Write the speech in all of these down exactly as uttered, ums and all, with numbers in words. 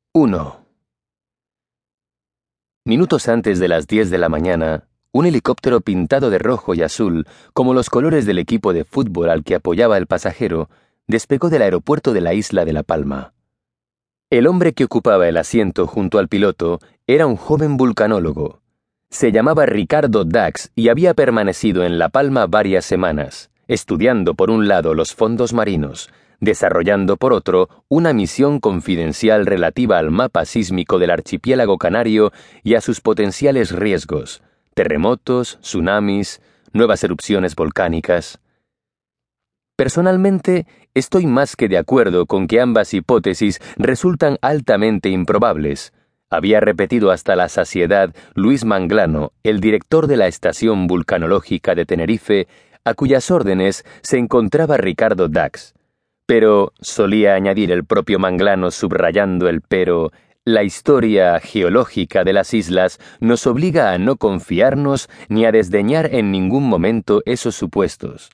uno. Minutos antes de las diez de la mañana, un helicóptero pintado de rojo y azul, como los colores del equipo de fútbol al que apoyaba el pasajero, despegó del aeropuerto de la isla de La Palma. El hombre que ocupaba el asiento junto al piloto era un joven vulcanólogo. Se llamaba Ricardo Dax y había permanecido en La Palma varias semanas, estudiando por un lado los fondos marinos, desarrollando por otro una misión confidencial relativa al mapa sísmico del archipiélago canario y a sus potenciales riesgos, terremotos, tsunamis, nuevas erupciones volcánicas. Personalmente, estoy más que de acuerdo con que ambas hipótesis resultan altamente improbables. Había repetido hasta la saciedad Luis Manglano, el director de la Estación Vulcanológica de Tenerife, a cuyas órdenes se encontraba Ricardo Dax. Pero, solía añadir el propio Manglano subrayando el pero, la historia geológica de las islas nos obliga a no confiarnos ni a desdeñar en ningún momento esos supuestos.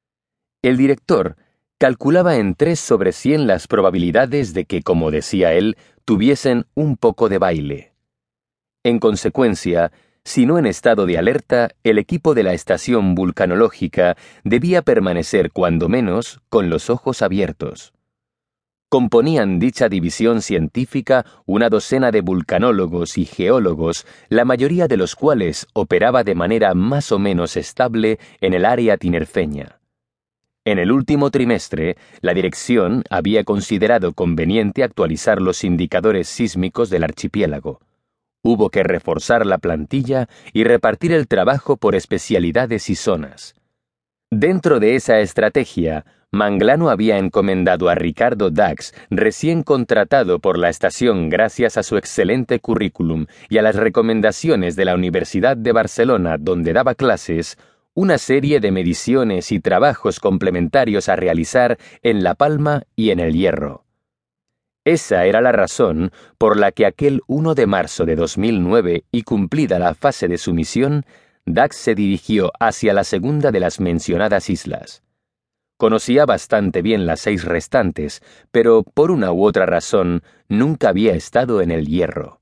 El director calculaba en tres sobre cien las probabilidades de que, como decía él, tuviesen un poco de baile. En consecuencia, si no en estado de alerta, el equipo de la estación vulcanológica debía permanecer cuando menos con los ojos abiertos. Componían dicha división científica una docena de vulcanólogos y geólogos, la mayoría de los cuales operaba de manera más o menos estable en el área tinerfeña. En el último trimestre, la dirección había considerado conveniente actualizar los indicadores sísmicos del archipiélago. Hubo que reforzar la plantilla y repartir el trabajo por especialidades y zonas. Dentro de esa estrategia, Manglano había encomendado a Ricardo Dax, recién contratado por la estación gracias a su excelente currículum y a las recomendaciones de la Universidad de Barcelona donde daba clases, una serie de mediciones y trabajos complementarios a realizar en La Palma y en El Hierro. Esa era la razón por la que aquel uno de marzo de dos mil nueve y cumplida la fase de su misión, Dax se dirigió hacia la segunda de las mencionadas islas. Conocía bastante bien las seis restantes, pero por una u otra razón nunca había estado en El Hierro.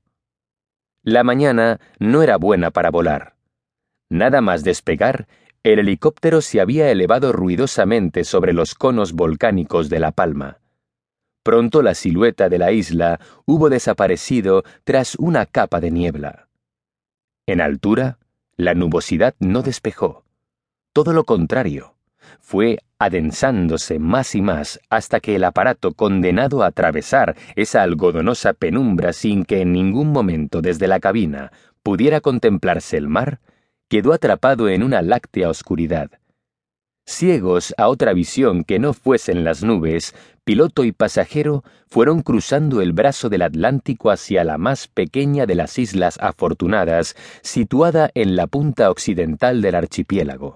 La mañana no era buena para volar. Nada más despegar, el helicóptero se había elevado ruidosamente sobre los conos volcánicos de La Palma. Pronto la silueta de la isla hubo desaparecido tras una capa de niebla. En altura, la nubosidad no despejó. Todo lo contrario, fue adensándose más y más hasta que el aparato, condenado a atravesar esa algodonosa penumbra sin que en ningún momento desde la cabina pudiera contemplarse el mar, quedó atrapado en una láctea oscuridad. Ciegos a otra visión que no fuesen las nubes, piloto y pasajero fueron cruzando el brazo del Atlántico hacia la más pequeña de las Islas Afortunadas, situada en la punta occidental del archipiélago.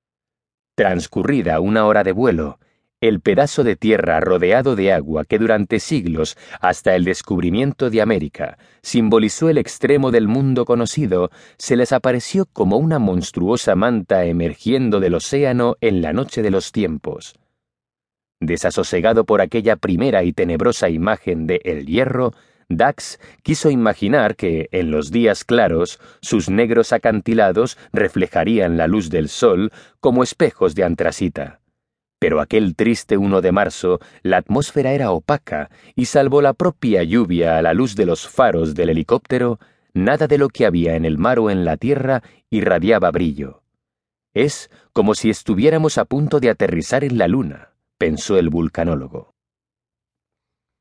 Transcurrida una hora de vuelo, el pedazo de tierra rodeado de agua que durante siglos, hasta el descubrimiento de América, simbolizó el extremo del mundo conocido, se les apareció como una monstruosa manta emergiendo del océano en la noche de los tiempos. Desasosegado por aquella primera y tenebrosa imagen de El Hierro, Dax quiso imaginar que, en los días claros, sus negros acantilados reflejarían la luz del sol como espejos de antracita. Pero aquel triste uno de marzo, la atmósfera era opaca y salvo la propia lluvia a la luz de los faros del helicóptero, nada de lo que había en el mar o en la tierra irradiaba brillo. Es como si estuviéramos a punto de aterrizar en la luna, pensó el vulcanólogo.